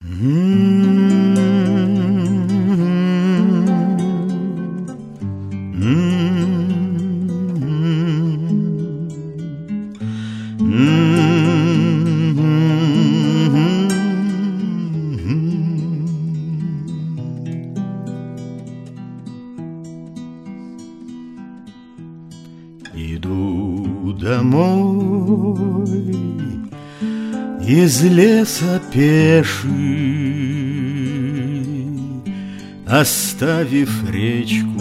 Иду домой из леса пеший, оставив речку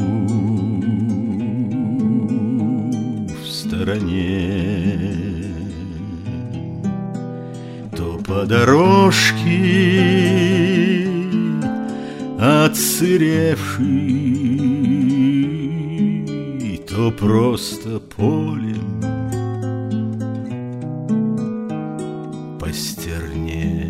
в стороне. То по дорожке отсыревшей, то просто полем по стерне.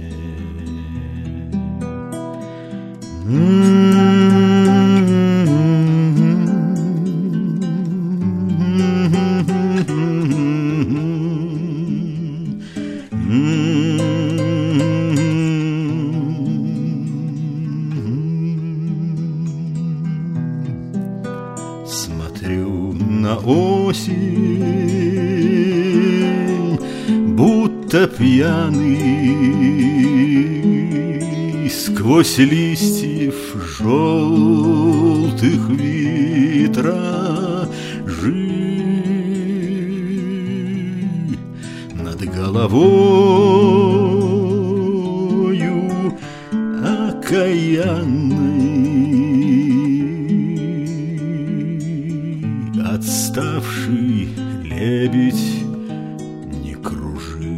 Смотрю на осень, будто пьяный, сквозь листьев желтых витражи. Над головою окаянный, отставший лебедь, не кружи.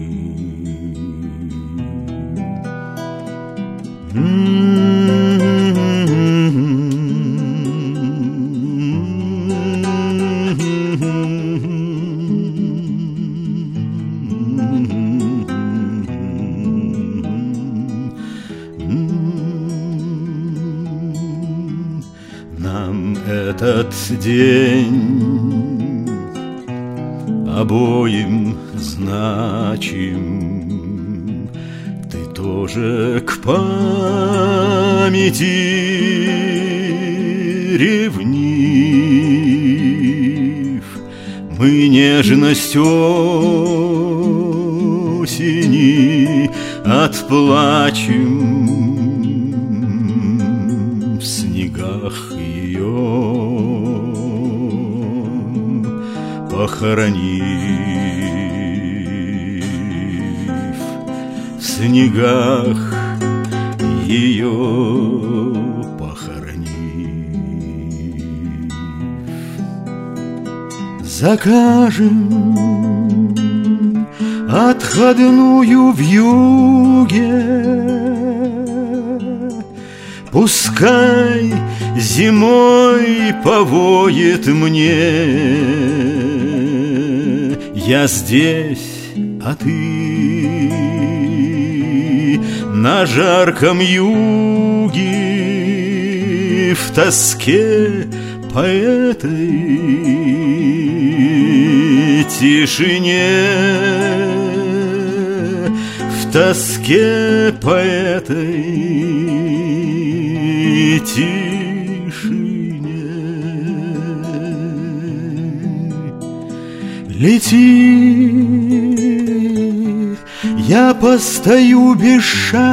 Нам этот день обоим значим. Ты тоже к памяти ревнив. Мы нежность осени отплачем в снегах ее, похоронив в снегах ее, похоронив. Закажем отходную вьюге, пускай зимой повоет мне. Я здесь, а ты на жарком юге, в тоске по этой тишине, в тоске по этой тишине. Лети, я постою без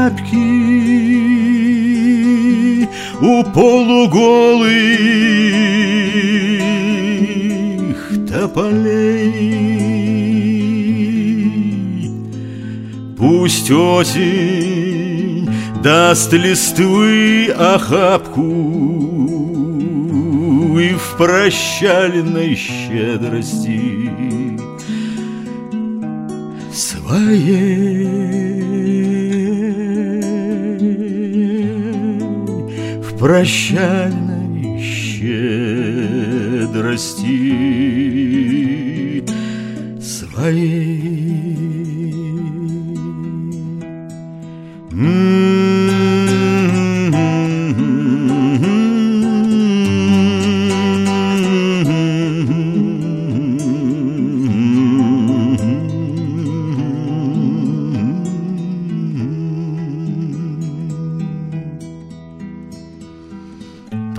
шапки у полуголых тополей. Пусть осень даст листвы охапку, и в прощальной щедрости своей, в прощальной щедрости своей.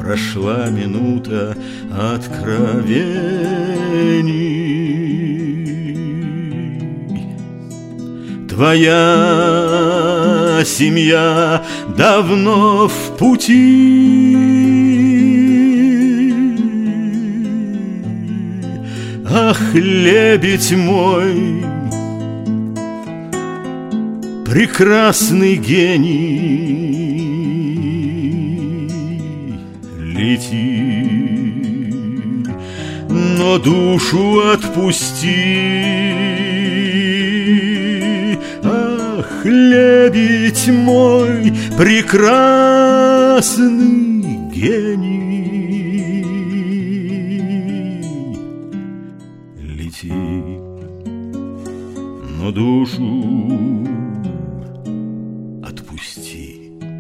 прошла минута откровений. Твоя семья давно в пути, ах, лебедь мой, прекрасный гений, лети, но душу отпусти. Ах, лебедь мой, прекрасный гений, лети, но душу отпусти.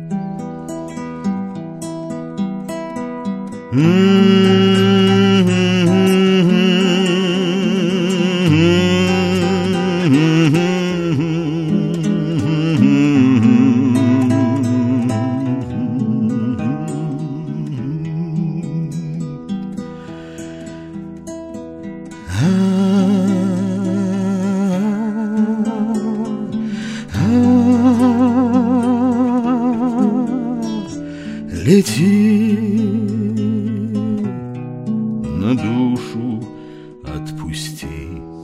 Лети, на душу отпусти.